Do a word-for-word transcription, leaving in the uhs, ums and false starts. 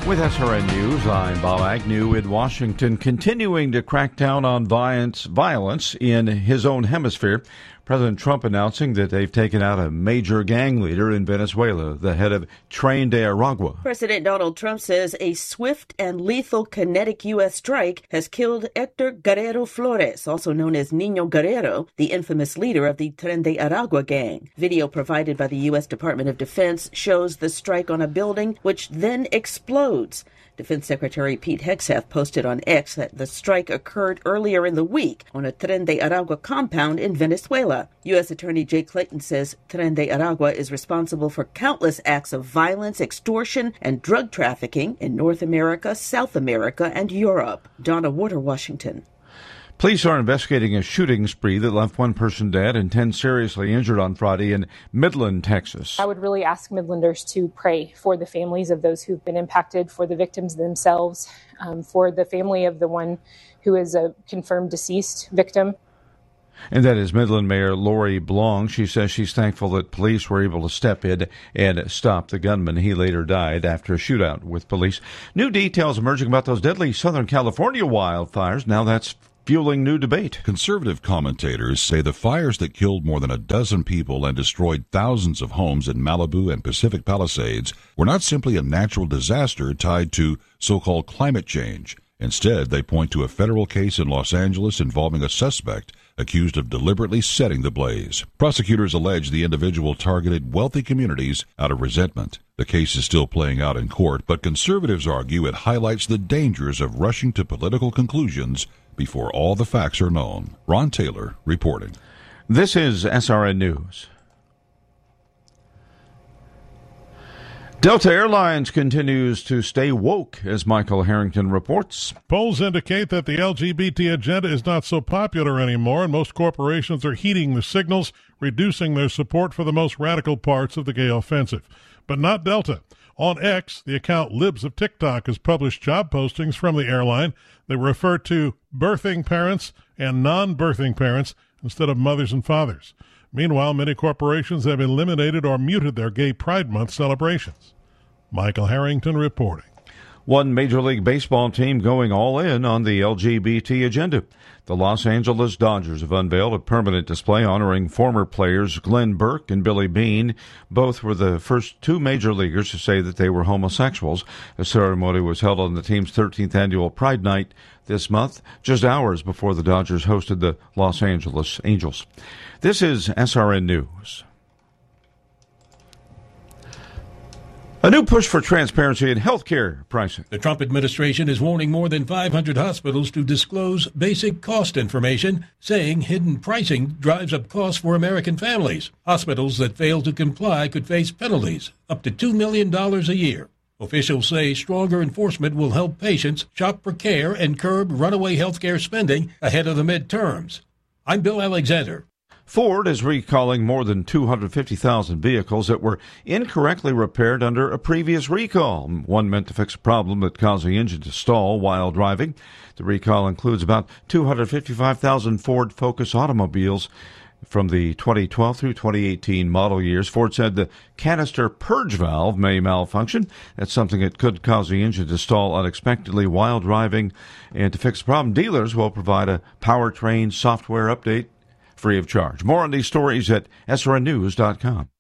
With S R N News, I'm Bob Agnew in Washington, continuing to crack down on violence, violence in his own hemisphere. President Trump announcing that they've taken out a major gang leader in Venezuela, the head of Tren de Aragua. President Donald Trump says a swift and lethal kinetic U S strike has killed Hector Guerrero Flores, also known as Niño Guerrero, the infamous leader of the Tren de Aragua gang. Video provided by the U S Department of Defense shows the strike on a building, which then explodes. Defense Secretary Pete Hegseth posted on X that the strike occurred earlier in the week on a Tren de Aragua compound in Venezuela. U S Attorney Jay Clayton says Tren de Aragua is responsible for countless acts of violence, extortion, and drug trafficking in North America, South America, and Europe. Donna Warder, Washington. Police are investigating a shooting spree that left one person dead and ten seriously injured on Friday in Midland, Texas. I would really ask Midlanders to pray for the families of those who've been impacted, for the victims themselves, um, for the family of the one who is a confirmed deceased victim. And that is Midland Mayor Lori Blong. She says she's thankful that police were able to step in and stop the gunman. He later died after a shootout with police. New details emerging about those deadly Southern California wildfires. Now that's fueling new debate. Conservative commentators say the fires that killed more than a dozen people and destroyed thousands of homes in Malibu and Pacific Palisades were not simply a natural disaster tied to so-called climate change. Instead, they point to a federal case in Los Angeles involving a suspect accused of deliberately setting the blaze. Prosecutors allege the individual targeted wealthy communities out of resentment. The case is still playing out in court, but conservatives argue it highlights the dangers of rushing to political conclusions before all the facts are known. Ron Taylor reporting. This is S R N News. Delta Airlines continues to stay woke, as Michael Harrington reports. Polls indicate that the L G B T agenda is not so popular anymore, and most corporations are heeding the signals, reducing their support for the most radical parts of the gay offensive. But not Delta. On X, the account Libs of TikTok has published job postings from the airline. They refer to birthing parents and non-birthing parents instead of mothers and fathers. Meanwhile, many corporations have eliminated or muted their Gay Pride Month celebrations. Michael Harrington reporting. One Major League Baseball team going all in on the L G B T agenda. The Los Angeles Dodgers have unveiled a permanent display honoring former players Glenn Burke and Billy Beane. Both were the first two major leaguers to say that they were homosexuals. The ceremony was held on the team's thirteenth annual Pride Night this month, just hours before the Dodgers hosted the Los Angeles Angels. This is S R N News. A new push for transparency in healthcare pricing. The Trump administration is warning more than five hundred hospitals to disclose basic cost information, saying hidden pricing drives up costs for American families. Hospitals that fail to comply could face penalties up to two million dollars a year. Officials say stronger enforcement will help patients shop for care and curb runaway healthcare spending ahead of the midterms. I'm Bill Alexander. Ford is recalling more than two hundred fifty thousand vehicles that were incorrectly repaired under a previous recall. One meant to fix a problem that caused the engine to stall while driving. The recall includes about two hundred fifty-five thousand Ford Focus automobiles from the twenty twelve through twenty eighteen model years. Ford said the canister purge valve may malfunction. That's something that could cause the engine to stall unexpectedly while driving. And to fix the problem, dealers will provide a powertrain software update free of charge. More on these stories at S R N news dot com.